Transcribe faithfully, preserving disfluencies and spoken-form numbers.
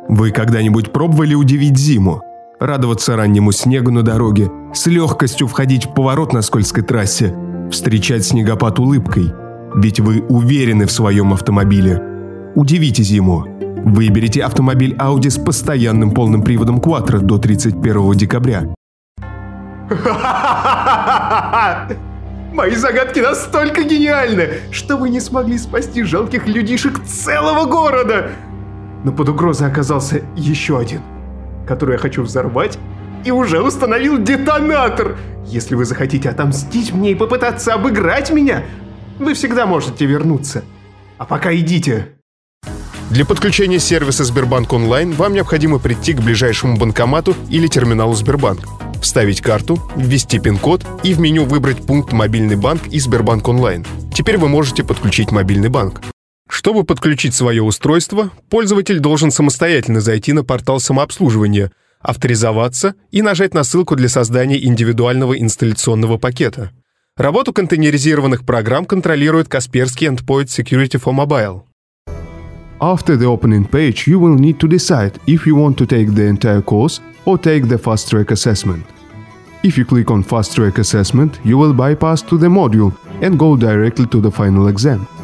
Вы когда-нибудь пробовали удивить зиму? Радоваться раннему снегу на дороге, с легкостью входить в поворот на скользкой трассе, встречать снегопад улыбкой? Ведь вы уверены в своем автомобиле. Удивите зиму. Выберите автомобиль Audi с постоянным полным приводом Quattro до тридцать первого декабря. Мои загадки настолько гениальны, что вы не смогли спасти жалких людишек целого города. Но под угрозой оказался еще один, который я хочу взорвать, и уже установил детонатор. Если вы захотите отомстить мне и попытаться обыграть меня, вы всегда можете вернуться. А пока идите. Для подключения сервиса Сбербанк онлайн вам необходимо прийти к ближайшему банкомату или терминалу Сбербанк, вставить карту, ввести пин-код и в меню выбрать пункт «Мобильный банк» и Сбербанк онлайн. Теперь вы можете подключить мобильный банк. Чтобы подключить свое устройство, пользователь должен самостоятельно зайти на портал самообслуживания, авторизоваться и нажать на ссылку для создания индивидуального инсталляционного пакета. Работу контейнеризированных программ контролирует Kaspersky Endpoint Security for Mobile. After the opening page, you will need to decide if you want to take the entire course or take the Fast Track Assessment. If you click on Fast Track Assessment, you will bypass to the module and go directly to the final exam.